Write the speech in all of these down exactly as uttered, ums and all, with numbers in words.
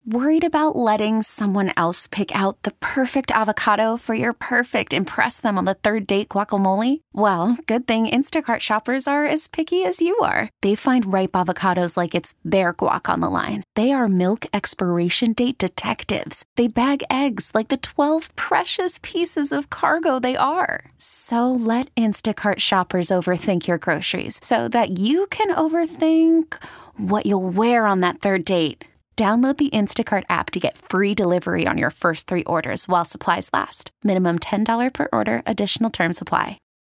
Worried about letting someone else pick out the perfect avocado for your perfect impress them on the third date guacamole? Well, good thing Instacart shoppers are as picky as you are. They find ripe avocados like it's their guac on the line. They are milk expiration date detectives. They bag eggs like the twelve precious pieces of cargo they are. So let Instacart shoppers overthink your groceries so that you can overthink what you'll wear on that third date. Download the Instacart app to get free delivery on your first three orders while supplies last. Minimum ten dollars per order. Additional terms apply.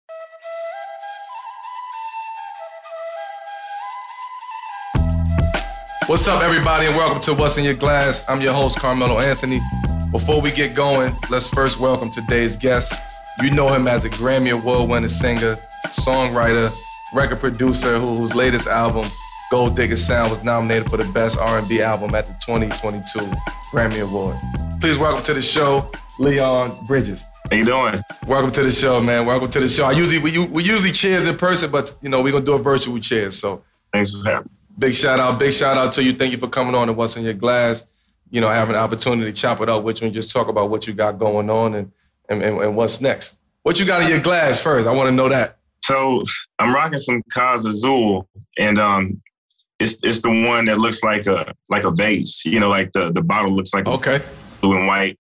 What's up, everybody, and welcome to What's in Your Glass. I'm your host, Carmelo Anthony. Before we get going, let's first welcome today's guest. You know him as a Grammy Award-winning singer, songwriter, record producer who, whose latest album, Gold Digger Sound, was nominated for the Best R and B Album at the twenty twenty-two Grammy Awards. Please welcome to the show, Leon Bridges. How you doing? Welcome to the show, man. Welcome to the show. I usually we, we usually cheers in person, but you know we're gonna do a virtual cheers. So thanks for having me. Big shout out, big shout out to you. Thank you for coming on to What's in Your Glass. You know, having an opportunity to chop it up with you and just talk about what you got going on and and, and, and what's next. What you got in your glass first? I want to know that. So I'm rocking some Caz Azul, and um. It's it's the one that looks like a like a vase, you know, like the, the bottle looks like okay. a blue and white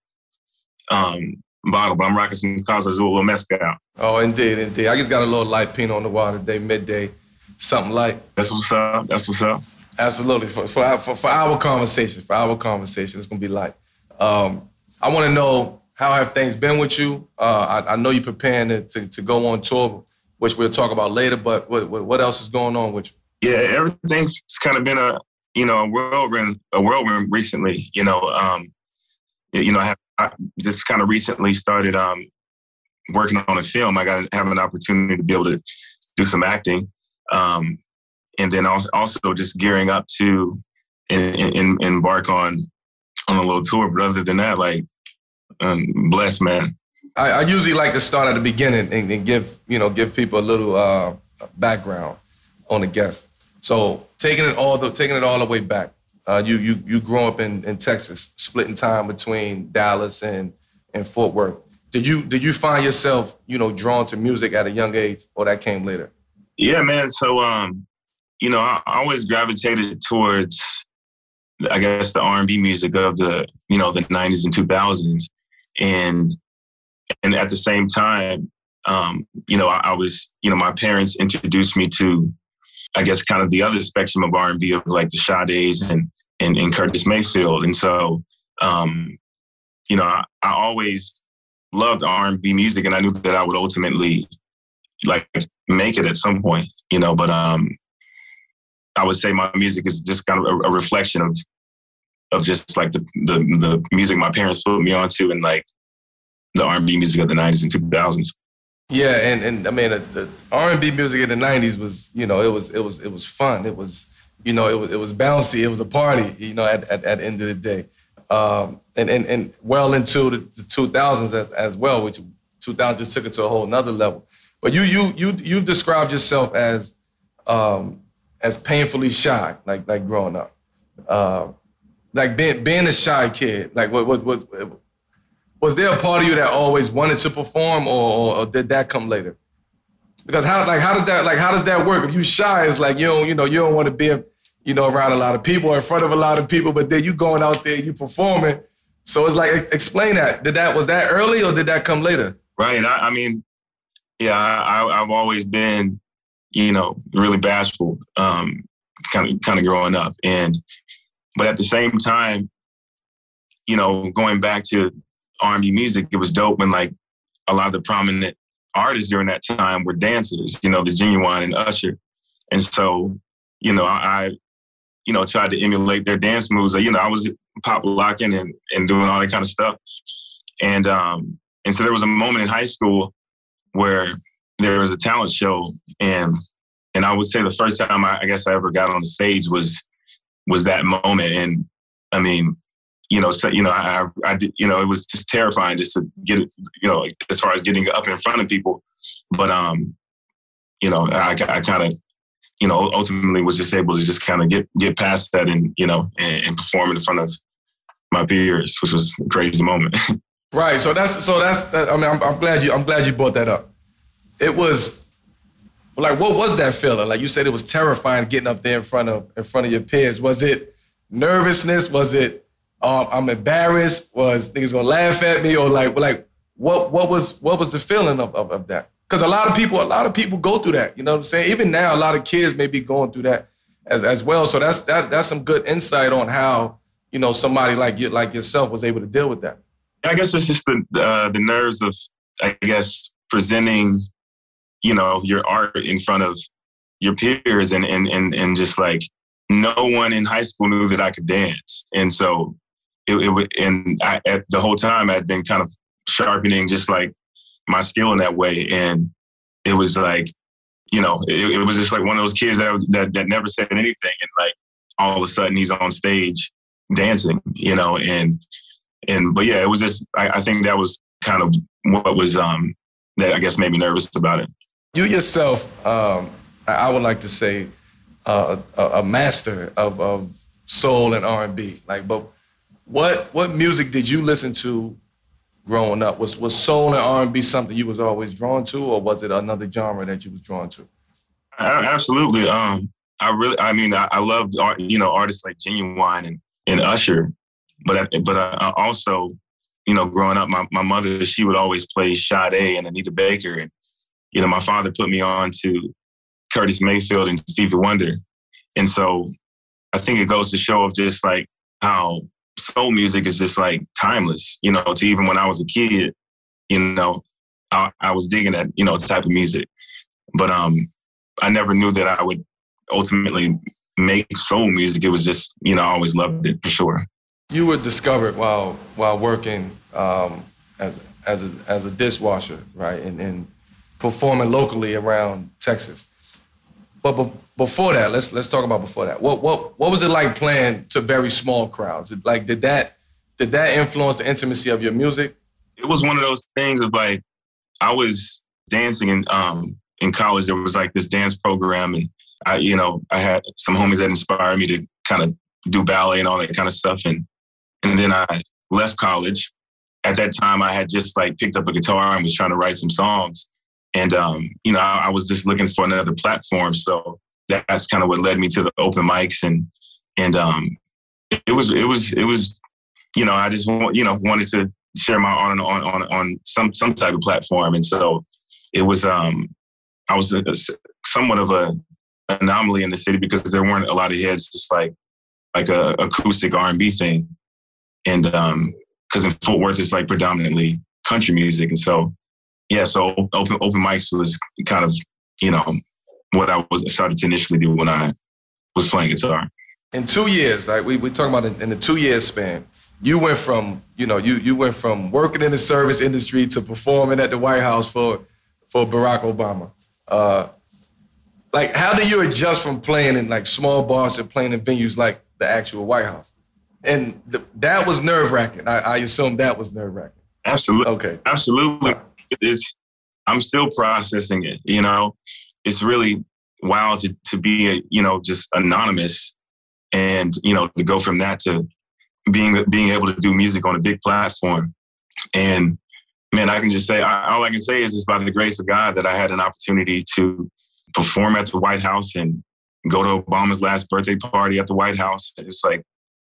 um, bottle. But I'm rocking some Caz Azul, a little mezcal. Oh, indeed, indeed. I just got a little light Pinot Noir today, midday, something light. That's what's up. That's what's up. Absolutely. For for our, for, for our conversation, for our conversation, it's gonna be light. Um, I want to know, how have things been with you? Uh, I, I know you're preparing to, to to go on tour, which we'll talk about later. But what what else is going on with you? Yeah, everything's kind of been a, you know, a whirlwind, a whirlwind recently. You know, um, you know, I have I just kind of recently started um, working on a film. I got to have an opportunity to be able to do some acting, um, and then also also just gearing up to in, in, embark on on a little tour. But other than that, like, um, blessed, man. I, I usually like to start at the beginning and, and give you know give people a little uh, background on the guest. So taking it all the taking it all the way back, uh, you you you grew up in, in Texas, splitting time between Dallas and, and Fort Worth. Did you did you find yourself, you know, drawn to music at a young age, or that came later? Yeah, man. So um, you know, I, I always gravitated towards, I guess, the R and B music of the, you know, the nineties and two thousands. And and at the same time, um, you know, I, I was, you know, my parents introduced me to, I guess, kind of the other spectrum of R and B of like the Sade's and, and, and Curtis Mayfield. And so, um, you know, I, I always loved R and B music, and I knew that I would ultimately like make it at some point, you know, but um, I would say my music is just kind of a, a reflection of, of just like the, the, the music my parents put me onto, and like the R and B music of the nineties and two thousands. Yeah, and, and I mean, the, the R and B music in the nineties was, you know, it was it was it was fun. It was, you know, it was it was bouncy. It was a party, you know, at at, at the end of the day, um, and and and well into the, the two thousands as, as well, which two thousands just took it to a whole nother level. But you you you you described yourself as um, as painfully shy, like like growing up, uh, like being being a shy kid. Like what what was. Was there a part of you that always wanted to perform, or, or did that come later? Because how like how does that like how does that work? If you shy, it's like you don't you know you don't want to be you know around a lot of people or in front of a lot of people, but then you going out there, you performing. So it's like, explain that. Did that was that early or did that come later? Right. I, I mean, yeah, I, I've always been, you know, really bashful, um, kind of kind of growing up, and but at the same time, you know, going back to R and B music, it was dope when like a lot of the prominent artists during that time were dancers, you know, the Genuine and Usher. And so, you know, I, you know, tried to emulate their dance moves. You know, I was pop locking and, and doing all that kind of stuff. And um, and so there was a moment in high school where there was a talent show, and and I would say the first time I, I guess I ever got on the stage was was that moment. And I mean, you know, so, you know, I, I did, you know, it was just terrifying just to get it, you know, as far as getting up in front of people. But, um, you know, I, I kind of, you know, ultimately was just able to just kind of get get past that and, you know, and, and perform in front of my peers, which was a crazy moment. Right. So that's so that's. That, I mean, I'm, I'm glad you. I'm glad you brought that up. It was like, what was that feeling? Like you said, it was terrifying getting up there in front of in front of your peers. Was it nervousness? Was it um, I'm embarrassed? Was niggas gonna laugh at me? Or like like what what was what was the feeling of of, of that? Because a lot of people a lot of people go through that. You know what I'm saying? Even now, a lot of kids may be going through that as as well. So that's that that's some good insight on how, you know, somebody like you like yourself was able to deal with that. I guess it's just the uh, the nerves of, I guess, presenting, you know, your art in front of your peers, and and and and just like no one in high school knew that I could dance, and so it, it would. And I, at the whole time, I'd been kind of sharpening just like my skill in that way, and it was like, you know, it, it was just like one of those kids that, that that never said anything, and like all of a sudden he's on stage dancing, you know, and. And but yeah, it was just I, I think that was kind of what was um, that I guess made me nervous about it. You yourself, um, I would like to say, uh, a, a master of, of soul and R and B. Like, but what what music did you listen to growing up? Was was soul and R and B something you was always drawn to, or was it another genre that you was drawn to? I, absolutely. Um, I really, I mean, I, I loved you know artists like Genuine and, and Usher. But I, but I also, you know, growing up, my, my mother, she would always play Sade and Anita Baker. And, you know, my father put me on to Curtis Mayfield and Stevie Wonder. And so I think it goes to show of just like how soul music is just like timeless, you know, to even when I was a kid, you know, I, I was digging that, you know, type of music. But um, I never knew that I would ultimately make soul music. It was just, you know, I always loved it for sure. You were discovered while while working um, as as a, as a dishwasher, right, and, and performing locally around Texas. But be- before that, let's let's talk about before that. What what what was it like playing to very small crowds? Like, did that did that influence the intimacy of your music? It was one of those things of like I was dancing in um, in college. There was like this dance program, and I you know I had some homies that inspired me to kind of do ballet and all that kind of stuff, and. And then I left college. At that time, I had just like picked up a guitar and was trying to write some songs. And, um, you know, I, I was just looking for another platform. So that's kind of what led me to the open mics. And, and um, it was, it was, it was, you know, I just, you know, wanted to share my art on, on, on, on some, some type of platform. And so it was, um, I was a, a, somewhat of a anomaly in the city because there weren't a lot of heads, just like, like a acoustic R and B thing. And um, because in Fort Worth, it's like predominantly country music. And so, yeah, so open open mics was kind of, you know, what I was started to initially do when I was playing guitar. In two years, like we we talking about in, in the two year span, you went from, you know, you you went from working in the service industry to performing at the White House for for Barack Obama. Uh, like, how do you adjust from playing in like small bars to playing in venues like the actual White House? And the, that was nerve-wracking. I, I assume that was nerve-wracking. Absolutely. Okay. Absolutely. It's, I'm still processing it, you know. It's really wild to, to be, a, you know, just anonymous and, you know, to go from that to being being able to do music on a big platform. And, man, I can just say, I, all I can say is it's by the grace of God that I had an opportunity to perform at the White House and go to Obama's last birthday party at the White House. It's like,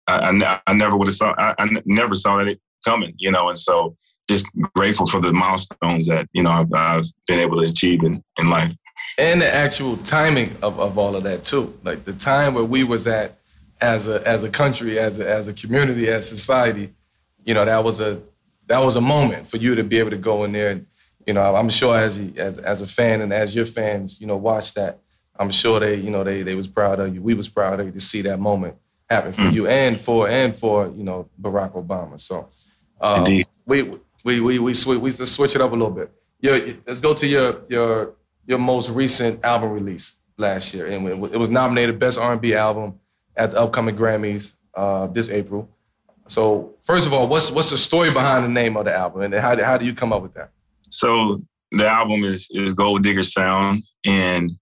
I, I never would have saw, I, I never saw that coming, you know, and so just grateful for the milestones that, you know, I've, I've been able to achieve in, in life. And the actual timing of, of all of that too. Like the time where we was at as a as a country, as a, as a community, as society, you know, that was a that was a moment for you to be able to go in there. And, you know, I'm sure as a, as as a fan and as your fans, you know, watch that, I'm sure they, you know, they they was proud of you. We was proud of you to see that moment happen for mm. you and for and for you know Barack Obama. So um, Indeed. we we we we switch we just switch it up a little bit. Your, let's go to your your your most recent album release last year, and it was nominated Best R and B Album at the upcoming Grammys uh, this April. So first of all, what's what's the story behind the name of the album, and how how do you come up with that? So the album is is Gold Digger Sound, and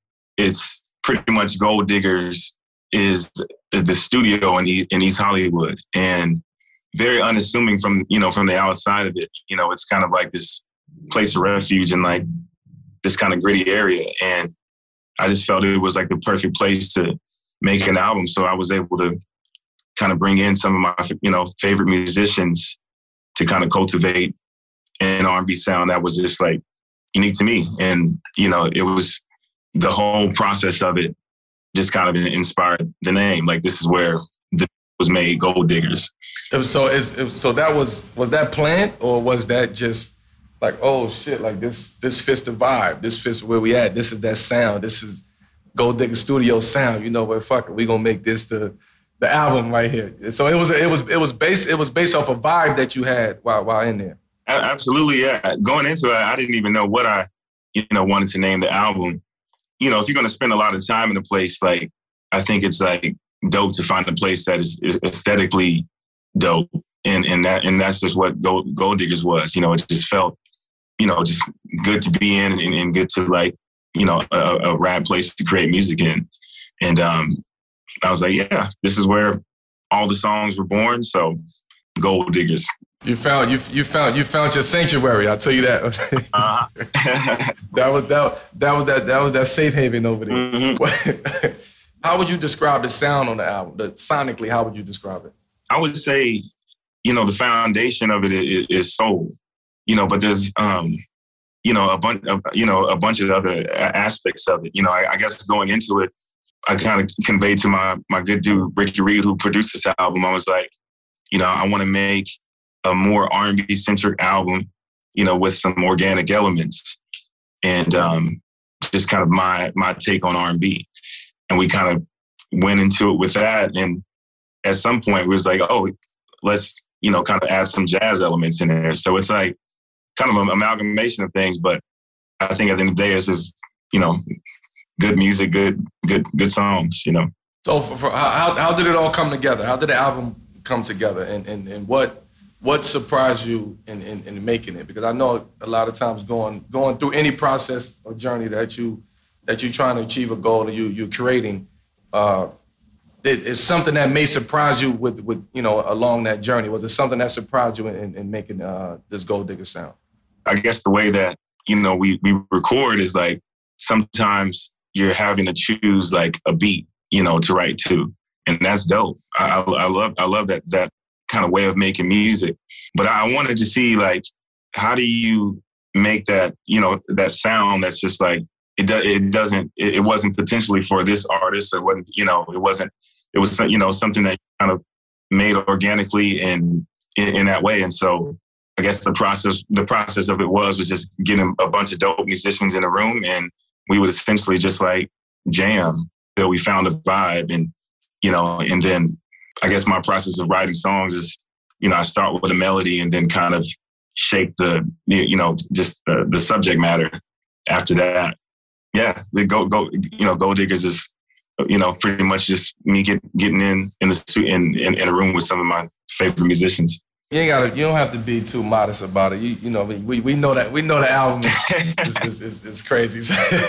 it's pretty much Gold Diggers is the studio in East, in East Hollywood, and very unassuming from, you know, from the outside of it. You know, it's kind of like this place of refuge in like this kind of gritty area. And I just felt it was like the perfect place to make an album. So I was able to kind of bring in some of my, you know, favorite musicians to kind of cultivate an R and B sound that was just like unique to me. And, you know, it was the whole process of it just kind of inspired the name. Like, this is where the was made, Gold Diggers. It was so is it, so that was was that planned, or was that just like, oh shit, like this this fits the vibe, this fits where we at, this is that sound, this is Gold Digger Studio sound, you know what, fuck it, we gonna make this the the album right here. So it was it was it was based it was based off a vibe that you had while while in there. Absolutely, yeah. Going into it, I didn't even know what I, you know, wanted to name the album. You know, if you're gonna spend a lot of time in a place, like, I think it's like dope to find a place that is, is aesthetically dope, and and that and that's just what Gold, Gold Diggers was. You know, it just felt, you know, just good to be in, and, and good to, like, you know, a, a rad place to create music in. And um, I was like, yeah, this is where all the songs were born. So, Gold Diggers. You found you you found you found your sanctuary. I'll tell you that. uh-huh. that was that that was that that was that safe haven over there. Mm-hmm. How would you describe the sound on the album? The, sonically, how would you describe it? I would say, you know, the foundation of it is, is soul. You know, but there's um, you know, a bunch of you know a bunch of other aspects of it. You know, I, I guess going into it, I kind of conveyed to my my good dude Ricky Reed, who produced this album. I was like, you know, I want to make a more R and B centric album, you know, with some organic elements, and um, just kind of my my take on R and B. And we kind of went into it with that. And at some point, we was like, oh, let's, you know, kind of add some jazz elements in there. So it's like kind of an amalgamation of things. But I think at the end of the day, it's just, you know, good music, good, good, good songs, you know. So for, for how how did it all come together? How did the album come together? And and, and what what surprised you in, in, in making it? Because I know a lot of times going going through any process or journey that you that you're trying to achieve a goal and you you're creating, uh, it, it's something that may surprise you with with you know along that journey. Was it something that surprised you in, in, in making uh, this Gold Digger sound? I guess the way that you know we we record is like sometimes you're having to choose like a beat, you know, to write to, and that's dope. I, I love I love that that kind of way of making music. But I wanted to see like how do you make that you know that sound that's just like. It, do, it doesn't, it, it wasn't potentially for this artist. It wasn't, you know, it wasn't, it was, you know, something that kind of made organically and in, in that way. And so I guess the process, the process of it was, was just getting a bunch of dope musicians in a room and we would essentially just like jam till we found a vibe. And, you know, and then I guess my process of writing songs is, you know, I start with a melody and then kind of shape the, you know, just the, the subject matter after that. Yeah, the go go you know, Gold Diggers is you know pretty much just me get, getting in in the in, in in a room with some of my favorite musicians. You ain't gotta. You don't have to be too modest about it. You you know we we know that we know the album is is, is, is crazy.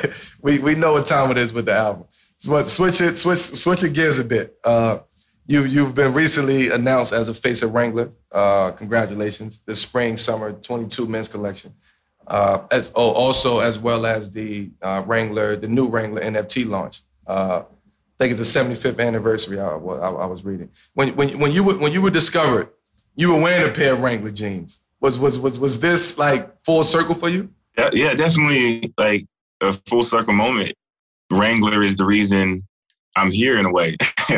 we we know what time it is with the album. So switch it switch switch it gears a bit. Uh, you you've been recently announced as a face of Wrangler. Uh, congratulations! The spring summer twenty-two men's collection. Uh, as oh, also as well as the uh, Wrangler, the new Wrangler N F T launch. Uh, I think it's the seventy-fifth anniversary. I, I, I was reading when when when you were when you were discovered, you were wearing a pair of Wrangler jeans. Was was was was this like full circle for you? Yeah, yeah, definitely like a full circle moment. Wrangler is the reason I'm here in a way.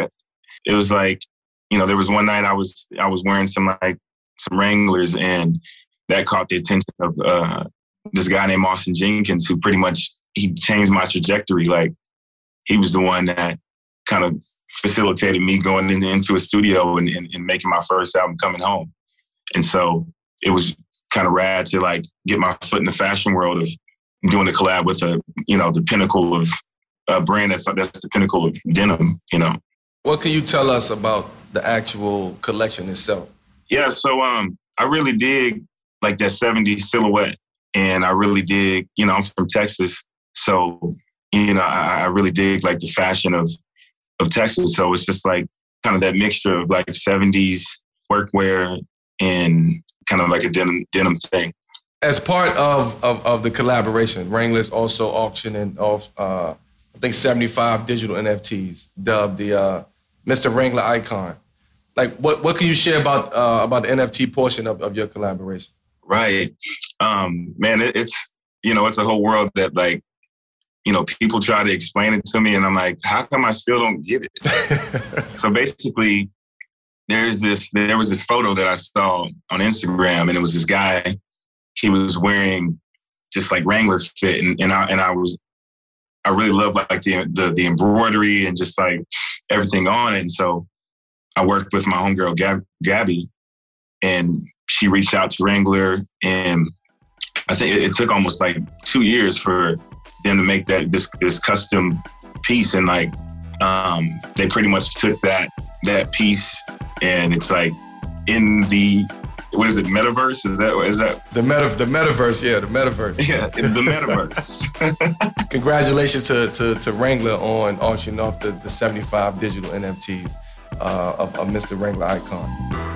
It was like, you know, there was one night I was I was wearing some like some Wranglers and that caught the attention of uh, this guy named Austin Jenkins, who pretty much, he changed my trajectory. Like, he was the one that kind of facilitated me going into, into a studio and, and, and making my first album, Coming Home. And so it was kind of rad to, like, get my foot in the fashion world of doing a collab with a, you know, the pinnacle of a brand that's, that's the pinnacle of denim, you know. What can you tell us about the actual collection itself? Yeah, so um, I really dig like that seventies silhouette. And I really dig, you know, I'm from Texas. So, you know, I, I really dig like the fashion of, of Texas. So it's just like kind of that mixture of like seventies workwear and kind of like a denim, denim thing. As part of, of, of the collaboration, Wrangler's also auctioning off, uh, I think, seventy-five digital N F Ts, dubbed the uh, Mister Wrangler Icon. Like, what, what can you share about uh, about the N F T portion of, of your collaboration? Right. Um, man, it, it's, you know, it's a whole world that, like, you know, people try to explain it to me, and I'm like, how come I still don't get it? So basically, there's this, there was this photo that I saw on Instagram, and it was this guy. He was wearing just like Wrangler fit, and, and I and I was, I really loved like the, the the embroidery and just like everything on it. And so I worked with my homegirl Gab, Gabby, and she reached out to Wrangler, and I think it, it took almost like two years for them to make that this this custom piece, and like um, they pretty much took that that piece, and it's like in the. What is it? Metaverse? Is that is that the meta the metaverse? Yeah, the metaverse. Yeah, the metaverse. Congratulations to, to to Wrangler on auctioning off the, the seventy-five digital N F Ts uh, of, of Mister Wrangler Icon.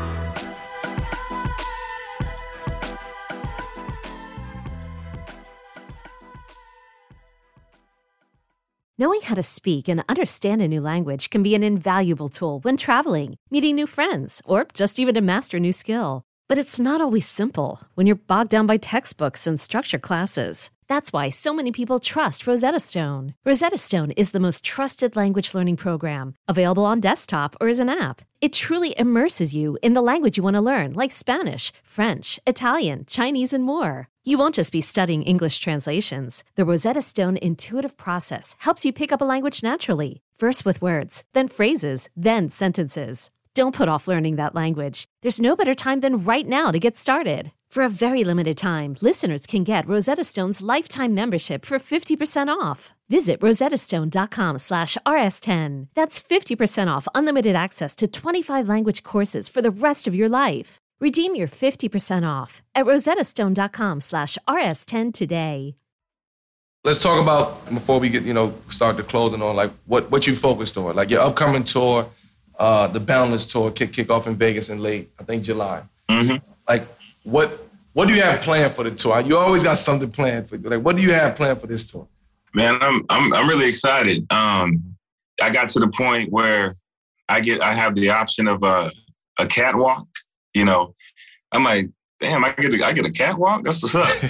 Knowing how to speak and understand a new language can be an invaluable tool when traveling, meeting new friends, or just even to master a new skill. But it's not always simple when you're bogged down by textbooks and structure classes. That's why so many people trust Rosetta Stone. Rosetta Stone is the most trusted language learning program, available on desktop or as an app. It truly immerses you in the language you want to learn, like Spanish, French, Italian, Chinese, and more. You won't just be studying English translations. The Rosetta Stone intuitive process helps you pick up a language naturally, first with words, then phrases, then sentences. Don't put off learning that language. There's no better time than right now to get started. For a very limited time, listeners can get Rosetta Stone's lifetime membership for fifty percent off. Visit rosettastone.com slash rs10. That's fifty percent off unlimited access to twenty-five language courses for the rest of your life. Redeem your fifty percent off at rosettastone.com slash rs10 today. Let's talk about, before we get, you know, start the closing on, like, what, what you focused on. Like, your upcoming tour, uh, the Boundless Tour, kick, kick off in Vegas in late, I think, July. Mm-hmm. Like, what what do you have planned for the tour? You always got something planned for you. Like, what do you have planned for this tour? Man, I'm I'm I'm really excited. Um, I got to the point where I get I have the option of a a catwalk. You know, I'm like, damn, I get a, I get a catwalk. That's what's up.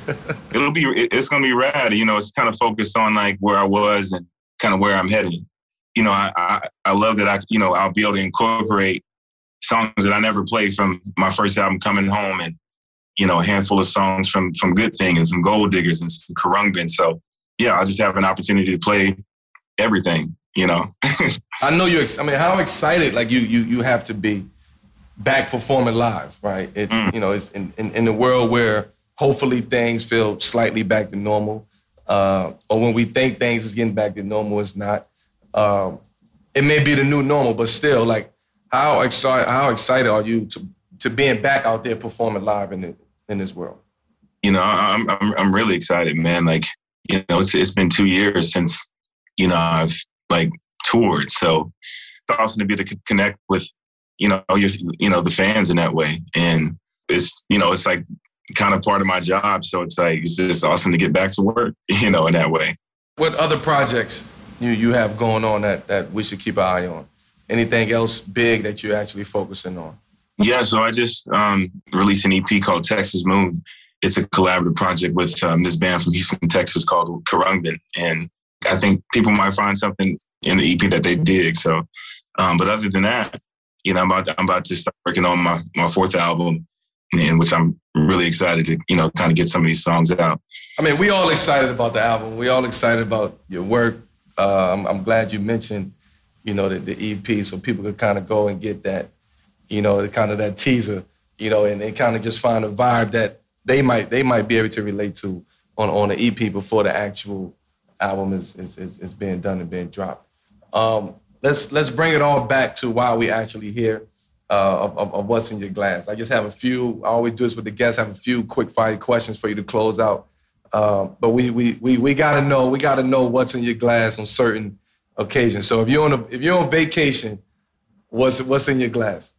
It'll be it, it's gonna be rad. You know, it's kind of focused on like where I was and kind of where I'm heading. You know, I, I I love that I you know I'll be able to incorporate songs that I never played from my first album, Coming Home, and you know a handful of songs from from Good Thing and some Gold Diggers and some Khruangbin. So yeah, I just have an opportunity to play everything. You know, I know you. I mean, how excited like you you you have to be back performing live, right? It's mm. you know it's in, in in the world where hopefully things feel slightly back to normal, uh, or when we think things is getting back to normal, it's not. Um, it may be the new normal, but still, like, how excited how excited are you to to being back out there performing live in the, in this world? You know, I'm I'm I'm really excited, man. Like, you know, it's it's been two years since you know I've like toured, so it's awesome to be able to connect with you know your you know the fans in that way, and it's you know it's like kind of part of my job, so it's like it's just awesome to get back to work, you know, in that way. What other projects you you have going on that that we should keep an eye on? Anything else big that you're actually focusing on? Yeah, so I just um, released an E P called Texas Moon. It's a collaborative project with um, this band from Houston, Texas called Khruangbin. And I think people might find something in the E P that they dig. So, um, but other than that, you know, I'm about, I'm about to start working on my, my fourth album, in which I'm really excited to, you know, kind of get some of these songs out. I mean, we all excited about the album. We all excited about your work. Uh, I'm, I'm glad you mentioned, you know, the, the E P, so people could kind of go and get that, you know, the kind of that teaser, you know, and, and kind of just find a vibe that they might they might be able to relate to on, on the E P before the actual album is is, is, is being done and being dropped. Um, let's let's bring it all back to why we actually here uh, of, of, of what's in your glass. I just have a few. I always do this with the guests. I have a few quick fire questions for you to close out. Uh, but we we we we gotta know we gotta know what's in your glass on certain occasions. So if you're on a, if you're on vacation, what's what's in your glass?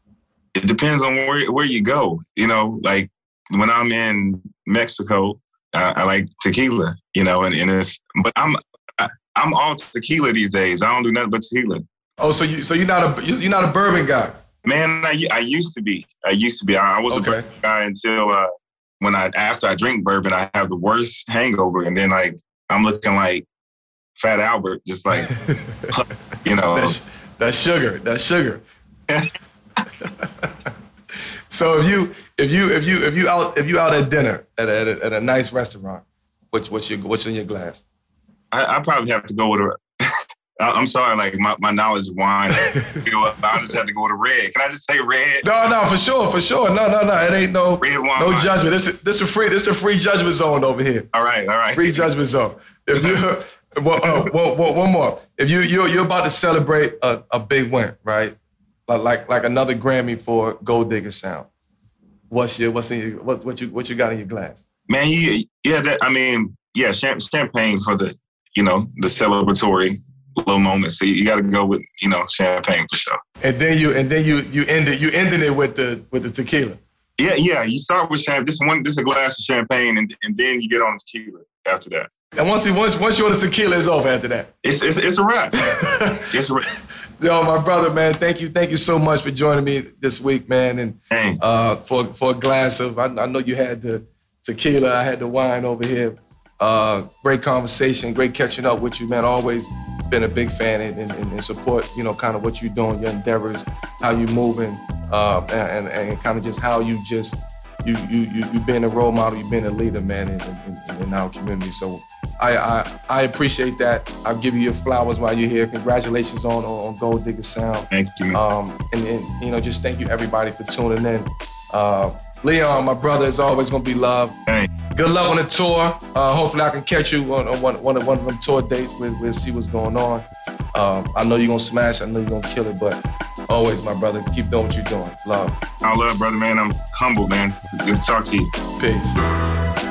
It depends on where where you go. You know, like when I'm in Mexico, I, I like tequila. You know, and, and it's but I'm I, I'm all tequila these days. I don't do nothing but tequila. Oh, so you so you're not a you're not a bourbon guy? Man, I, I used to be. I used to be. I, I was okay. a bourbon guy until uh, when I after I drink bourbon, I have the worst hangover, and then like I'm looking like Fat Albert, just like you know. That's, that's sugar. That's sugar. So if you if you if you if you out if you out at dinner at a, at a, at a nice restaurant, what's what's your what's in your glass? I, I probably have to go with a. I'm sorry, like my, my knowledge of wine. I just have to go with a red. Can I just say red? No, no, for sure, for sure. No, no, no. It ain't no red wine. No judgment. This is this is free. This is a free judgment zone over here. All right, all right. Free judgment zone. If you, well, uh, well, well, one more. If you you you're about to celebrate a, a big win, right? Like like like another Grammy for Gold Digger Sound. What's your what's in your what what you what you got in your glass? Man, you, yeah, that I mean, yeah, champagne for the you know the celebratory little moments. So you, you got to go with you know champagne for sure. And then you and then you you ended you ended it with the with the tequila. Yeah, yeah. You start with champagne. Just one, just a glass of champagne, and and then you get on tequila after that. And once you once once you're on the tequila, it's over after that. It's it's, it's a wrap. It's a wrap. Yo, my brother, man, thank you, thank you so much for joining me this week, man, and uh, for for a glass of. I, I know you had the tequila, I had the wine over here. Uh, great conversation, great catching up with you, man. Always been a big fan and, and, and support, you know, kind of what you're doing, your endeavors, how you moving, uh, and, and, and kind of just how you just you you you you being a role model, you being a leader, man, in, in, in our community. So I, I I appreciate that. I'll give you your flowers while you're here. Congratulations on on Gold Digger Sound. Thank you. Um, and, and you know, just thank you everybody for tuning in. Uh, Leon, my brother, is always gonna be loved. Thanks. Good luck on the tour. Uh, hopefully, I can catch you on, on one, one, of, one of them tour dates. We'll, we'll see what's going on. Um, I know you're gonna smash. I know you're gonna kill it. But always, my brother, keep doing what you're doing. Love. I love, brother, man. I'm humbled, man. Good to talk to you. Peace.